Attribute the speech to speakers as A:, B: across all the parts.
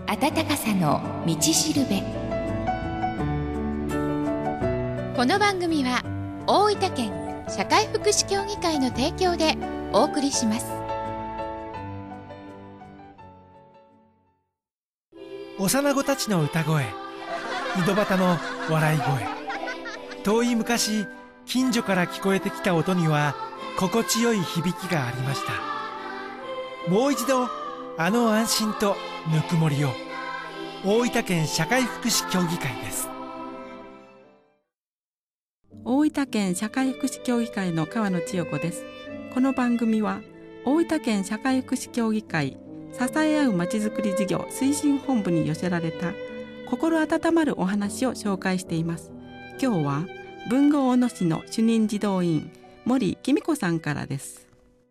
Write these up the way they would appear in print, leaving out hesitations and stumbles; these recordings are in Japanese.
A: 温かさの道しるべ。この番組は大分県社会福祉協議会の提供でお送りします。
B: 幼子たちの歌声、井戸端の笑い声、遠い昔近所から聞こえてきた音には心地よい響きがありました。もう一度あの安心とぬくもりを。大分県社会福祉協議会です。
C: 大分県社会福祉協議会の川野千代子です。この番組は大分県社会福祉協議会支え合うまちづくり事業推進本部に寄せられた心温まるお話を紹介しています。今日は豊後大野市の主任児童員森紀美子さんからです。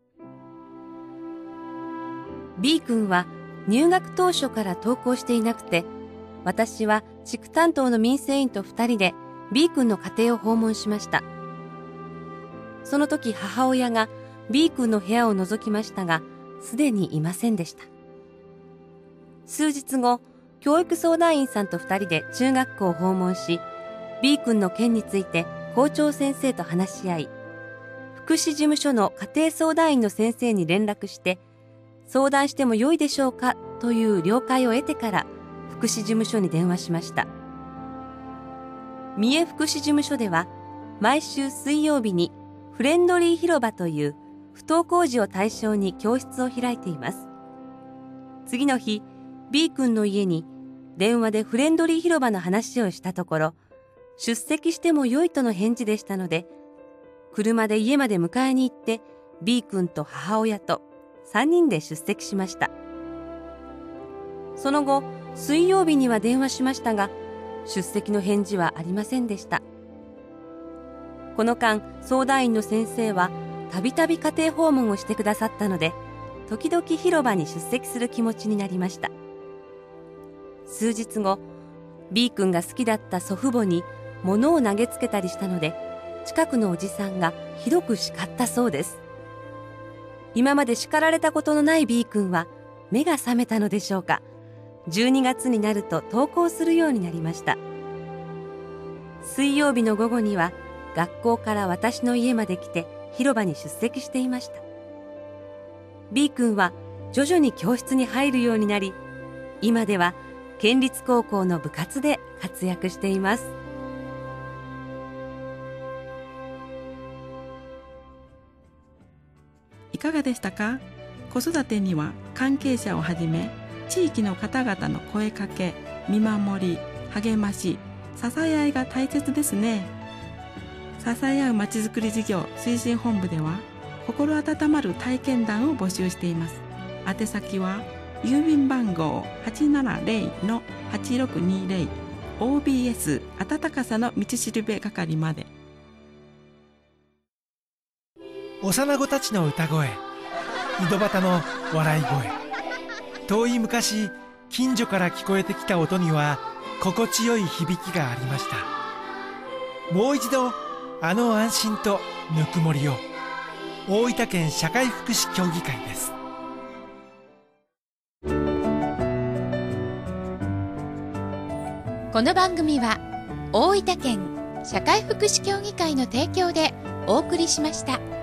D: B 君は入学当初から登校していなくて、私は地区担当の民生委員と2人で B 君の家庭を訪問しました。その時母親が B 君の部屋を覗きましたが、すでにいませんでした。数日後、教育相談員さんと2人で中学校を訪問し、 B 君の件について校長先生と話し合い、福祉事務所の家庭相談員の先生に連絡して相談してもよいでしょうかという了解を得てから福祉事務所に電話しました。三重福祉事務所では毎週水曜日にフレンドリー広場という不登校児を対象に教室を開いています。次の日、 B 君の家に電話でフレンドリー広場の話をしたところ、出席してもよいとの返事でしたので、車で家まで迎えに行って B 君と母親と3人で出席しました。その後、水曜日には電話しましたが、出席の返事はありませんでした。この間、相談員の先生はたびたび家庭訪問をしてくださったので、時々広場に出席する気持ちになりました。数日後、 B 君が好きだった祖父母に物を投げつけたりしたので、近くのおじさんがひどく叱ったそうです。今まで叱られたことのない B 君は目が覚めたのでしょうか、12月になると登校するようになりました。水曜日の午後には学校から私の家まで来て広場に出席していました。 B 君は徐々に教室に入るようになり、今では県立高校の部活で活躍しています。
C: いかがでしたか？子育てには関係者をはじめ地域の方々の声かけ、見守り、励まし、支え合いが大切ですね。支え合うまちづくり事業推進本部では心温まる体験談を募集しています。宛先は郵便番号 870-8620 OBS 温かさの道しるべ係まで。
B: 幼子たちの歌声、井戸端の笑い声、遠い昔近所から聞こえてきた音には心地よい響きがありました。もう一度あの安心とぬくもりを。大分県社会福祉協議会です。
A: この番組は大分県社会福祉協議会の提供でお送りしました。